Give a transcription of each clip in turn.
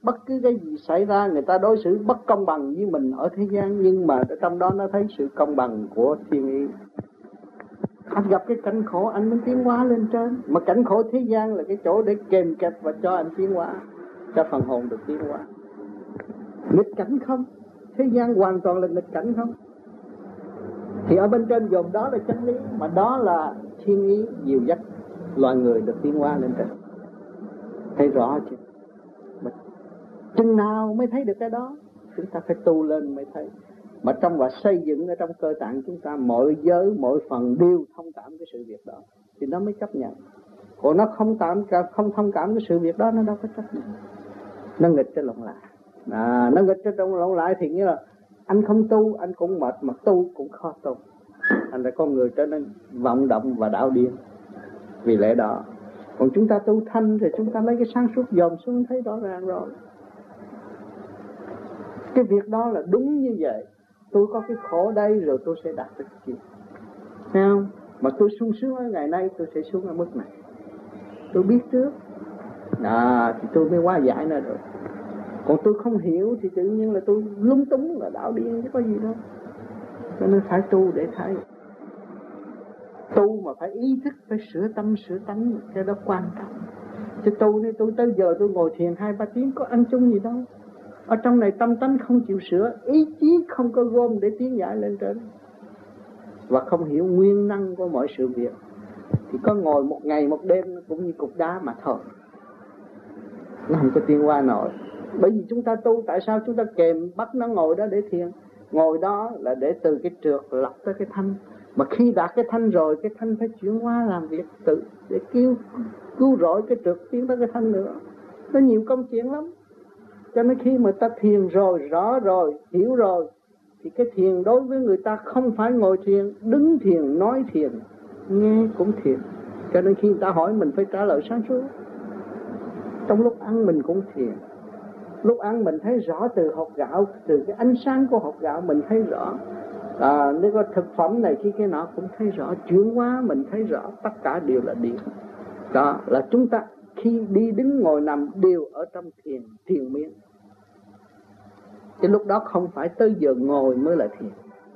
Bất cứ cái gì xảy ra người ta đối xử bất công bằng với mình ở thế gian, nhưng mà trong đó nó thấy sự công bằng của thiên ý. Anh gặp cái cảnh khổ anh mới tiến hóa lên trên, mà cảnh khổ thế gian là cái chỗ để kèm kẹp và cho anh tiến hóa, cho phần hồn được tiến hóa. Nghịch cảnh không, thế gian hoàn toàn là nghịch cảnh không. Thì ở bên trên dồn đó là chân lý, mà đó là thiên ý dìu dắt loài người được tiến hóa lên trên. Thấy rõ chưa? Chừng nào mới thấy được cái đó? Chúng ta phải tu lên mới thấy. Mà trong và xây dựng ở trong cơ tạng chúng ta, mọi giới, mọi phần đều thông cảm cái sự việc đó, thì nó mới chấp nhận. Còn nó không thông cảm cái sự việc đó, nó đâu có chấp nhận. Nó nghịch cho lộn lại. Nó nghịch cho trong lộn lại thì nghĩa là anh không tu, anh cũng mệt, mà tu cũng khó tu. Thành ra con người trở nên vọng động và đạo điên vì lẽ đó. Còn chúng ta tu thanh thì chúng ta lấy cái sáng suốt dòm xuống thấy rõ ràng rồi. Cái việc đó là đúng như vậy. Tôi có cái khổ đây rồi tôi sẽ đạt được gì, thấy không? Mà tôi sung sướng ở ngày nay, tôi sẽ xuống ở mức này. Tôi biết trước, thì tôi mới hóa giải nó được. Còn tôi không hiểu thì tự nhiên là tôi lung túng, là đạo điên chứ có gì đâu. Cho nên phải tu để thấy. Tu mà phải ý thức, phải sửa tâm sửa tánh, cái đó quan trọng. Chứ tu nên tôi tới giờ tôi ngồi thiền 2-3 tiếng có ăn chung gì đâu. Ở trong này tâm tánh không chịu sửa, ý chí không có gom để tiến giải lên trên, và không hiểu nguyên năng của mọi sự việc, thì có ngồi một ngày một đêm cũng như cục đá mà thôi, nó không có tiến qua nổi. Bởi vì chúng ta tu, tại sao chúng ta kèm bắt nó ngồi đó để thiền? Ngồi đó là để từ cái trượt lọc tới cái thanh. Mà khi đạt cái thanh rồi, cái thanh phải chuyển hóa làm việc tự để cứu rỗi cái trượt tiến tới cái thanh nữa. Nó nhiều công chuyện lắm. Cho nên khi mà ta thiền rồi, rõ rồi, hiểu rồi, thì cái thiền đối với người ta không phải ngồi thiền, đứng thiền, nói thiền, nghe cũng thiền. Cho nên khi người ta hỏi mình phải trả lời sáng suốt. Trong lúc ăn mình cũng thiền. Lúc ăn mình thấy rõ từ hột gạo, từ cái ánh sáng của hột gạo mình thấy rõ. Nếu có thực phẩm này khi cái nọ cũng thấy rõ, chuyển hóa mình thấy rõ, tất cả đều là điện. Đó là chúng ta khi đi đứng ngồi nằm đều ở trong thiền miên. Cái lúc đó không phải tới giờ ngồi mới là thiền.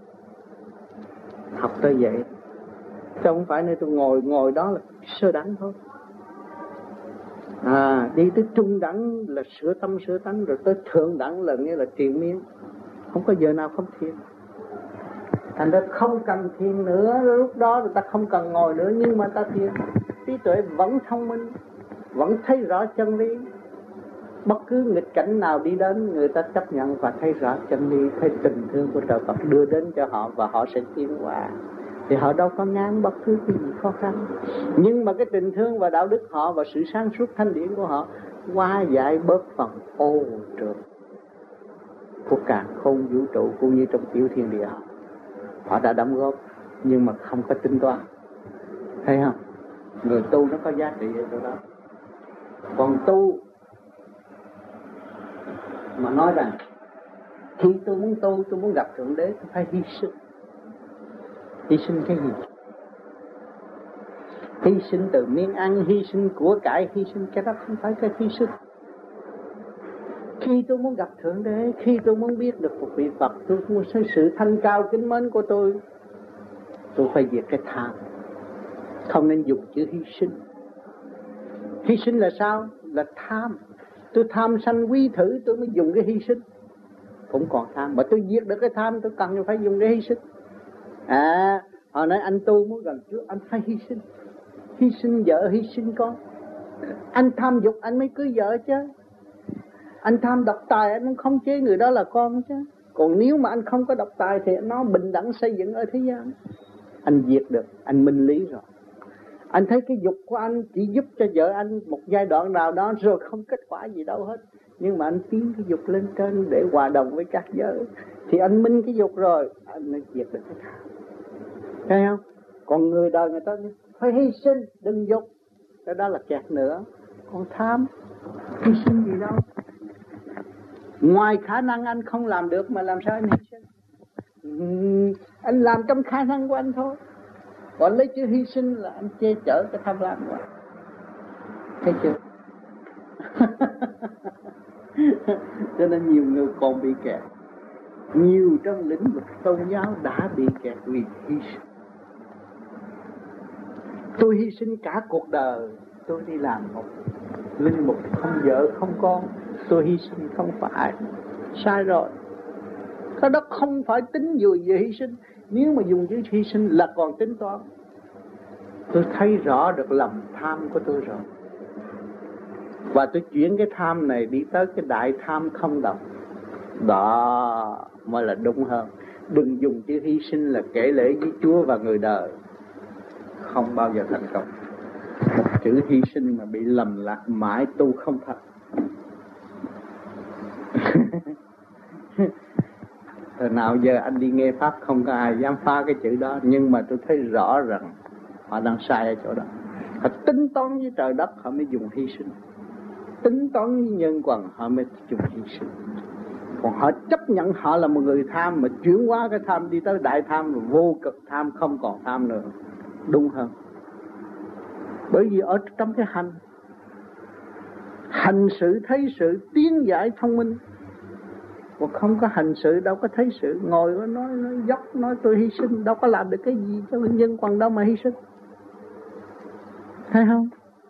Học tới vậy. Chứ không phải nơi tôi ngồi đó là sơ đẳng thôi. Đi tới trung đẳng là sửa tâm sửa tánh, rồi tới thượng đẳng là nghĩa là triền miên. Không có giờ nào không thiền. Thành ra không cần thiền nữa, lúc đó người ta không cần ngồi nữa, nhưng mà ta thiền. Trí tuệ vẫn thông minh, vẫn thấy rõ chân lý. Bất cứ nghịch cảnh nào đi đến, người ta chấp nhận và thấy rõ chân lý, thấy tình thương của trời Phật đưa đến cho họ, và họ sẽ tiến hóa. Thì họ đâu có ngán bất cứ cái gì khó khăn. Nhưng mà cái tình thương và đạo đức họ và sự sáng suốt thanh điển của họ hóa giải bớt phần ô trượt của càn khôn vũ trụ, cũng như trong tiểu thiên địa họ đã đóng góp, nhưng mà không có tính toán. Thấy không? Người tu nó có giá trị ở chỗ đó. Còn tu mà nói rằng khi tôi muốn tu, tôi muốn gặp Thượng Đế, tôi phải hy sinh. Hy sinh cái gì? Hy sinh từ miếng ăn, hy sinh của cải, hy sinh cái đó không phải cái hy sinh. Khi tôi muốn gặp Thượng Đế, khi tôi muốn biết được một vị Phật, tôi muốn sự thanh cao kính mến của tôi phải diệt cái tham. Không nên dùng chữ hy sinh. Hy sinh là sao? Là tham. Tôi tham sanh quý thử, tôi mới dùng cái hy sinh. Cũng còn tham. Mà tôi diệt được cái tham, tôi cần phải dùng cái hy sinh. Hồi nãy anh tu muốn gần Chúa, anh phải hy sinh. Hy sinh vợ, hy sinh con. Anh tham dục, anh mới cưới vợ chứ. Anh tham độc tài, anh cũng không chế người đó là con chứ. Còn nếu mà anh không có độc tài thì nó bình đẳng xây dựng ở thế gian. Anh diệt được, anh minh lý rồi. Anh thấy cái dục của anh chỉ giúp cho vợ anh một giai đoạn nào đó rồi không kết quả gì đâu hết. Nhưng mà anh tiến cái dục lên trên để hòa đồng với các giới, thì anh minh cái dục rồi, anh mới diệt được cái tham. Thấy không? Còn người đời người ta phải hy sinh, đừng dục. Cái đó là kẹt nữa. Còn tham, hy sinh gì đâu. Ngoài khả năng anh không làm được mà làm sao anh hy sinh? Anh làm trong khả năng của anh thôi. Còn lấy chữ hy sinh là anh che chở cái tham lam của anh. Thấy chưa? Cho nên nhiều người còn bị kẹt. Nhiều trong lĩnh vực tôn giáo đã bị kẹt vì hy sinh. Tôi hy sinh cả cuộc đời, tôi đi làm một linh mục không vợ không con, tôi hy sinh không phải, sai rồi. Cái đó không phải tính vừa về hy sinh. Nếu mà dùng chữ hy sinh là còn tính toán. Tôi thấy rõ được lòng tham của tôi rồi, và tôi chuyển cái tham này đi tới cái đại tham không động. Đó mới là đúng hơn. Đừng dùng chữ hy sinh là kể lễ với Chúa và người đời, không bao giờ thành công. Một chữ hy sinh mà bị lầm lạc mãi tu không thật. Thời nào giờ anh đi nghe Pháp không có ai dám phá cái chữ đó. Nhưng mà tôi thấy rõ rằng họ đang sai ở chỗ đó. Họ tính toán với trời đất họ mới dùng hy sinh, tính toán với nhân quần họ mới dùng hy sinh. Còn họ chấp nhận họ là một người tham, mà chuyển hóa cái tham đi tới đại tham, rồi vô cực tham, không còn tham nữa, đúng hơn. Bởi vì ở trong cái hành sự thấy sự, tiến giải thông minh. Còn không có hành sự đâu có thấy sự. Ngồi nói dốc, nói tôi hy sinh, đâu có làm được cái gì cho nhân quần đâu mà hy sinh. Thấy không?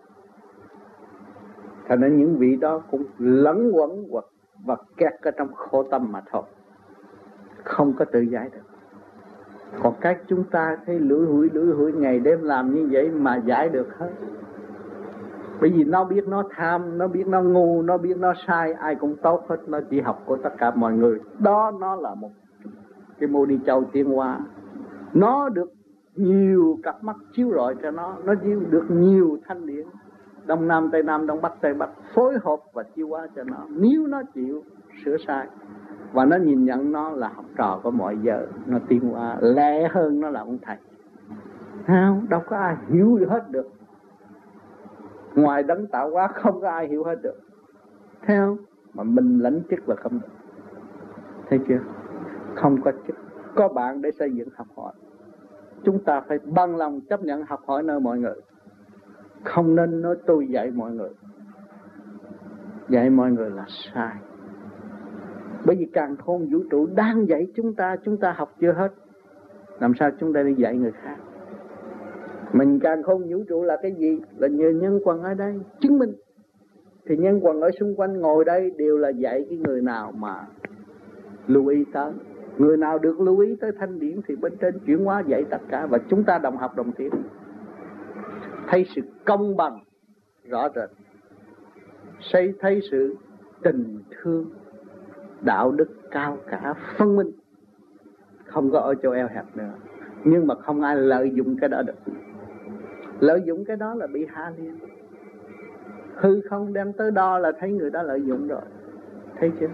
Thành nên những vị đó cũng lẫn quẩn và kẹt ở trong khổ tâm mà thôi, không có tự giải được. Còn các chúng ta thấy lủi hủi ngày đêm làm như vậy mà giải được hết. Bởi vì nó biết nó tham, nó biết nó ngu, nó biết nó sai, ai cũng tốt hết. Nó chỉ học của tất cả mọi người. Đó nó là một cái Mô Ni Châu tiến hóa. Nó được nhiều cặp mắt chiếu rọi cho nó được nhiều thanh điển, Đông Nam, Tây Nam, Đông Bắc, Tây Bắc phối hợp và chiếu hóa cho nó. Nếu nó chịu sửa sai và nó nhìn nhận nó là học trò của mọi giờ, nó tiến hóa lẹ hơn nó là ông thầy. Không, đâu có ai hiểu hết được. Ngoài đấng tạo hóa không có ai hiểu hết được. Thấy không? Mà mình lãnh chức là không được. Thấy chưa? Không có chức, có bạn để xây dựng học hỏi. Chúng ta phải bằng lòng chấp nhận học hỏi nơi mọi người. Không nên nói tôi dạy mọi người. Dạy mọi người là sai. Bởi vì càn khôn vũ trụ đang dạy chúng ta học chưa hết. Làm sao chúng ta đi dạy người khác? Mình càn khôn vũ trụ là cái gì? Là nhờ nhân quần ở đây chứng minh. Thì nhân quần ở xung quanh ngồi đây đều là dạy cái người nào mà lưu ý tới. Người nào được lưu ý tới thanh điển thì bên trên chuyển hóa dạy tất cả. Và chúng ta đồng học đồng tiến, thấy sự công bằng rõ rệt, thấy sự tình thương, đạo đức cao cả, phân minh, không có ở chỗ eo hẹp nữa. Nhưng mà không ai lợi dụng cái đó được. Lợi dụng cái đó là bị hạ liền. Hư không đem tới đo là thấy người đó lợi dụng rồi. Thấy chưa?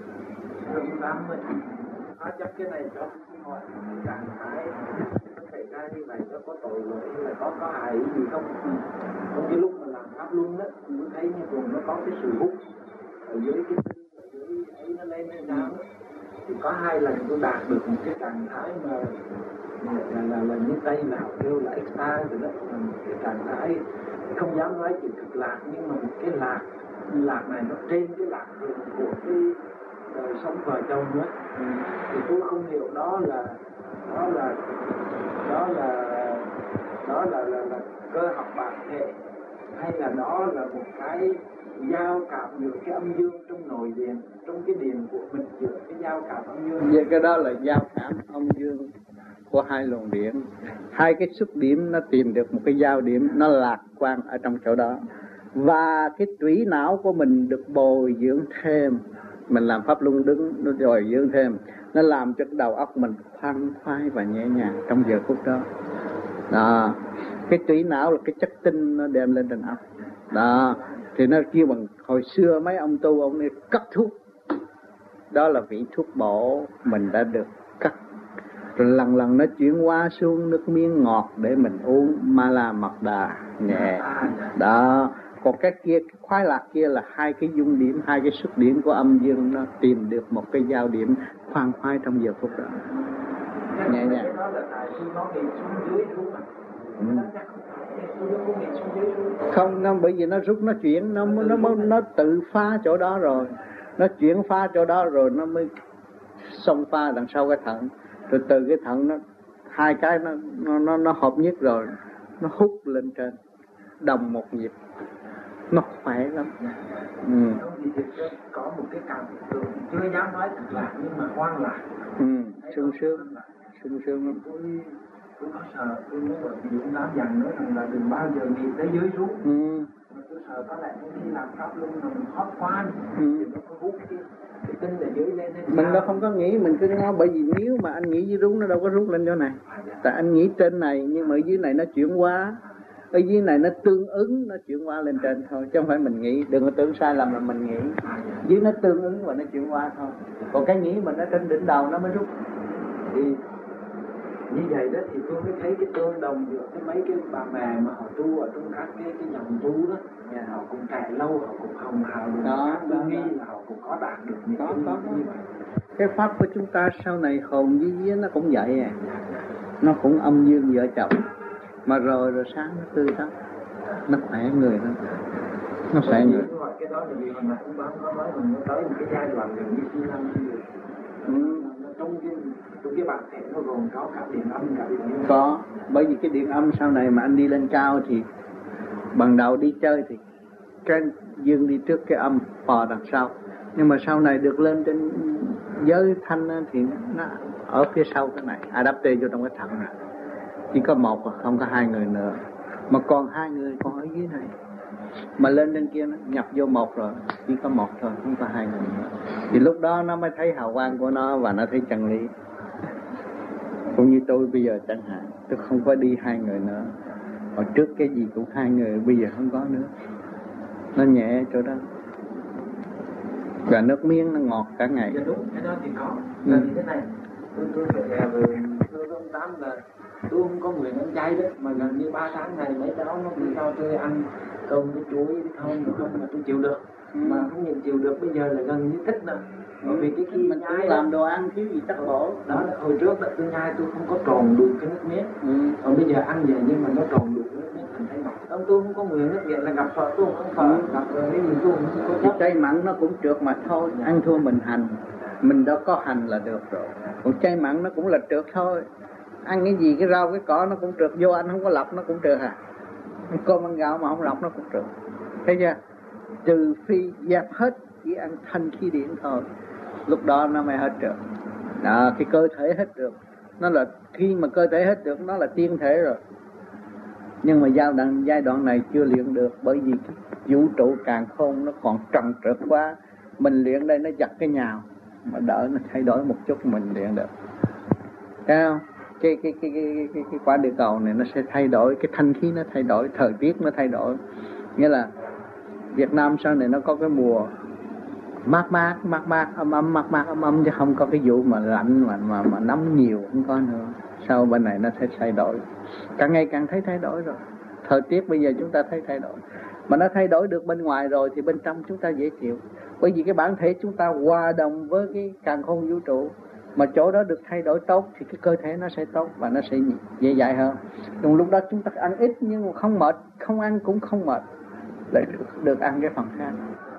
Chắc cái này cho hỏi trạng thái xảy ra như này nó có tội lỗi là có hại gì không? Trong cái lúc mà làm pháp luân á, tôi thấy như cùng nó có cái sự hút ở dưới cái tinh, ở dưới ấy nó lên lên down á, thì có 2 lần tôi đạt được một cái trạng thái mà là như Tây nào kêu là extase rồi đó, là một cái trạng thái không dám nói chỉ cực lạc, nhưng mà một cái lạc này nó trên cái lạc của cái đời sống vợ chồng nữa. Thì tôi không hiểu đó là cơ học bản thể, hay là đó là một cái giao cảm giữa cái âm dương trong nội điện, trong cái điện của mình, giữa cái giao cảm âm dương. Vậy cái đó là giao cảm âm dương của 2 luồng điện. 2 cái xúc điểm nó tìm được một cái giao điểm, nó lạc quan ở trong chỗ đó. Và cái tủy não của mình được bồi dưỡng thêm. Mình làm pháp luân đứng, nó bồi dưỡng thêm. Nó làm cho cái đầu óc mình khoan khoái và nhẹ nhàng trong giờ phút đó. Đó. Cái tủy não là cái chất tinh nó đem lên trên óc. Đó. Thì nó kêu bằng hồi xưa mấy ông tu, ông ấy cắt thuốc. Đó là vị thuốc bổ mình đã được cắt. Rồi lần nó chuyển hóa xuống nước miếng ngọt để mình uống, ma la mật đà nhẹ. Đó. Còn cái kia, cái khoái lạc kia là 2 cái dung điểm, 2 cái xuất điểm của âm dương, nó tìm được một cái giao điểm khoan khoái trong giờ phút đó. Nhẹ nhàng. Cái đó là tại khi nó bị xuống dưới đúng không? Không, bởi vì nó rút, nó chuyển, nó tự phá chỗ đó rồi. Nó chuyển phá chỗ đó rồi nó mới xông pha đằng sau cái thận, rồi từ cái thận nó hai cái nó hợp nhất rồi nó hút lên trên đồng một nhịp, nó khỏe lắm. Có một cái cảm tưởng chưa dám nói thật lạc nhưng mà hoang lạc. Sung sướng lắm. Tôi có sợ, tôi mới gọi Dũng dám dặn nữa rằng là đừng bao giờ nghĩ tới dưới xuống. Mà tôi sợ có lẽ khi làm pháp luân mà mình hot quá thì nó có hút cái tinh ở dưới lên. Mình đâu không có nghĩ, mình cứ nói, bởi vì nếu mà anh nghĩ dưới rút nó đâu có rút lên chỗ này. Tại anh nghĩ trên này nhưng mà ở dưới này nó chuyển hóa, ở dưới này nó tương ứng, nó chuyển hóa lên trên thôi, chứ không phải mình nghĩ. Đừng có tưởng sai lầm là mình nghĩ, dưới nó tương ứng và nó chuyển hóa thôi, còn cái nghĩ mình ở trên đỉnh đầu nó mới rút. Thì như vậy đó thì tôi mới thấy cái tương đồng giữa cái mấy cái bà mẹ mà họ tu ở trong các cái dòng tu đó, họ cũng chạy lâu, họ cũng hồng hào được đó, tôi nghĩ là họ cũng có đạt được những cái như vậy. Cái pháp của chúng ta sau này hồn với vía nó cũng vậy à, nó cũng âm dương vợ chồng, mà rồi sáng nó tươi tắn, nó khỏe người lắm, nó khỏe người. Cái đó là vì hồi nãy ông bán nó nói mình nó tới một cái giai đoạn gần như siêu năng trong cái bản thể nó gồm có cả điện âm cả điện dương. Có, bởi vì cái điện âm sau này mà anh đi lên cao thì ban đầu đi chơi thì cái dương đi trước, cái âm phò đằng sau, nhưng mà sau này được lên trên giới thanh thì nó ở phía sau cái này, adapte vô trong cái thận này. Chỉ có một, không có hai người nữa, mà còn hai người còn ở dưới này, mà lên trên kia nó nhập vô một rồi, chỉ có một thôi, không có hai người nữa. Thì lúc đó nó mới thấy hào quang của nó và nó thấy chân lý. Cũng như tôi bây giờ chẳng hạn, tôi không có đi hai người nữa. Hồi trước cái gì cũng hai người, bây giờ không có nữa. Nó nhẹ chỗ đó. Và nước miếng nó ngọt cả ngày. Dạ đúng, cái đó thì có. Là như thế này, tôi ông Tám là tôi không có nguyện ăn chay đó, mà gần như 3 tháng này mấy cháu nó cứ cho tôi ăn cơm với chuối với không mà tôi chịu được. Mà không những chịu được, bây giờ là gần như thích nữa. Bởi vì cái khi mình nhai làm đồ ăn thiếu gì chắc bổ. Đó là hồi trước đó tôi nhai tôi không có tròn được cái nước miếng. Còn bây giờ ăn vậy nhưng mà nó tròn được nước miếng thành thấy ngọt. Tôi không có nguyện nước miếng là gặp Phật tôi không Phật, gặp cái gì tôi không có chấp. Chay mặn nó cũng trượt mà thôi, ăn thua mình hành. Mình đâu có hành là được rồi. Còn chay mặn nó cũng là trượt thôi. Ăn cái gì, cái rau, cái cỏ nó cũng trượt vô, anh không có lọc nó cũng trượt à. Ăn cơm ăn gạo mà không lọc nó cũng trượt. Thấy chưa? Trừ phi dẹp hết, chỉ ăn thanh khí điển thôi, lúc đó nó mới hết được. Đó, cái cơ thể hết được, nó là khi mà cơ thể hết được nó là tiên thể rồi. Nhưng mà giai đoạn này chưa luyện được, bởi vì cái vũ trụ càn khôn nó còn trần trượt quá. Mình luyện đây nó giặt cái nhào, mà đỡ nó thay đổi một chút mình luyện được. Thấy không? Cái quả địa cầu này nó sẽ thay đổi, cái thanh khí nó thay đổi, thời tiết nó thay đổi. Nghĩa là Việt Nam sau này nó có cái mùa mát ấm chứ không có cái vụ mà lạnh mà nóng nhiều, không có nữa. Sau bên này nó sẽ thay đổi, càng ngày càng thấy thay đổi rồi. Thời tiết bây giờ chúng ta thấy thay đổi, mà nó thay đổi được bên ngoài rồi thì bên trong chúng ta dễ chịu. Bởi vì cái bản thể chúng ta hòa đồng với cái càn khôn vũ trụ, mà chỗ đó được thay đổi tốt thì cái cơ thể nó sẽ tốt và nó sẽ dễ dãi hơn. Trong lúc đó chúng ta ăn ít nhưng mà không mệt, không ăn cũng không mệt, lại được ăn cái phần khác.